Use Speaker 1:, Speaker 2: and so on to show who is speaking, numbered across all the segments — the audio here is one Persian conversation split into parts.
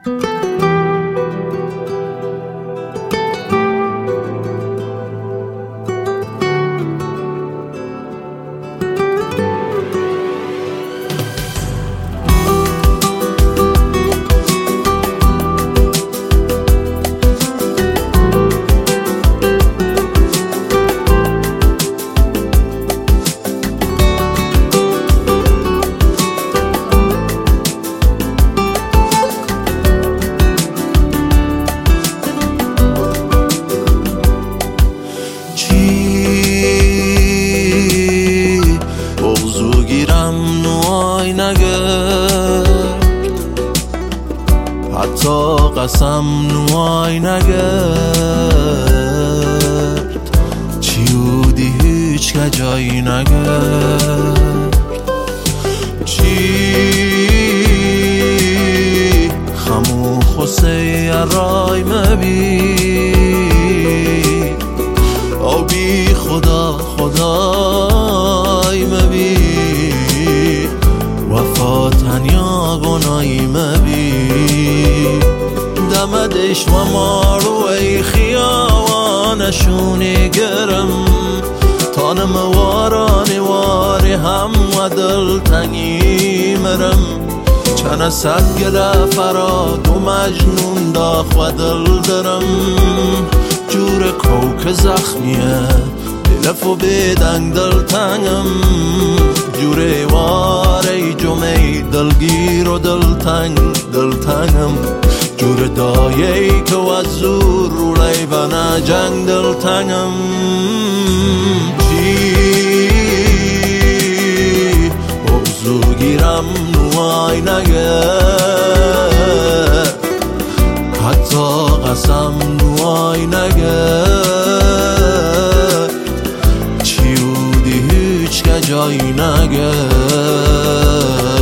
Speaker 1: حتی قسم نوای نگرد چیودی هیچ که جایی نگرد چی خمو خسی رای مبی او بی خدا خدای مبی وفا تنیا گناهی مبی دمدش و مارو ای خیاوانشونی گرم تانم وارانی واری هم و دل تنگی مرم چند صد گره فراد و مجنون داخ و دل درم جور کوک زخمیه دلف و بیدنگ دل تنگم جور واری جمعی دلگیر و دل تنگم جور دایه‌ای که و زور رو لیبنه جنگ دل تنگم چی بغزو گیرم نوای نگرد حتی قسم نوای نگرد چیودی هیچ که جایی نگرد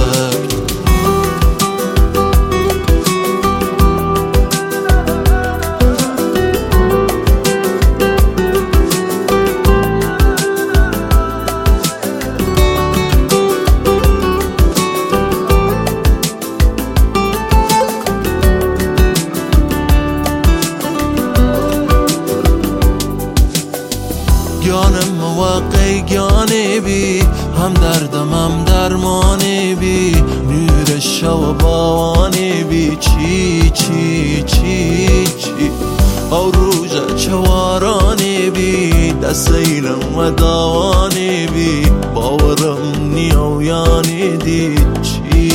Speaker 1: گیانم موقعی گیانی بی هم دردم هم درمانی بی نور شو باوانی بی چی چی چی چی او روژه چوارانی بی دستیلم و داوانی بی باورم نیویانی دید چی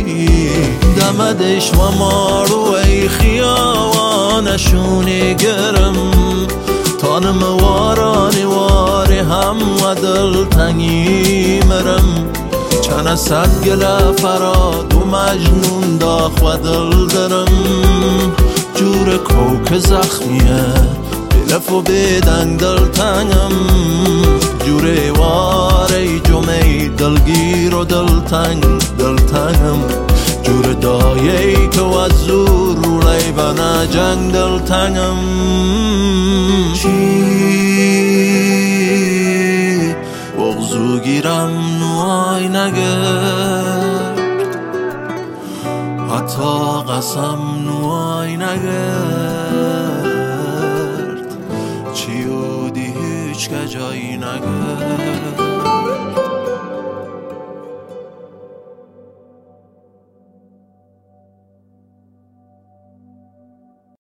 Speaker 1: دمدش و مارو ای خیاوانشونی گرم تانم وارانی واری هم و دل تنگی مرم چند صد گله فراد و مجنون داخ و دل درم جور کوک زخمیه دلف و بیدنگ دل تنگم جور واری جمعی دلگیر و دل تنگم جور دایه‌ای که و زور رو لیبنه جنگ دل تنگم چی بغزو گیرم نوای نگرد حتی قسم نوای نگرد چیودی هیچ که جایی نگرد